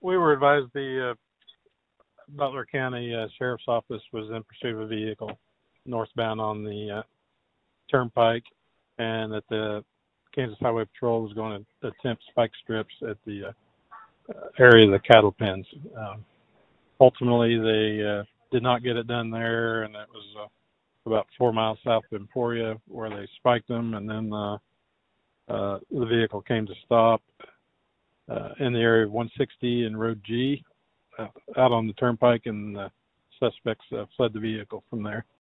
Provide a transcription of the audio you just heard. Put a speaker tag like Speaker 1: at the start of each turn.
Speaker 1: We were advised the Butler County Sheriff's Office was in pursuit of a vehicle northbound on the turnpike, and that the Kansas Highway Patrol was going to attempt spike strips at the area of the cattle pens. Ultimately, they did not get it done there, and it was about 4 miles south of Emporia where they spiked them, and then the vehicle came to stop in the area of 160 and Road G out on the turnpike, and the suspects fled the vehicle from there.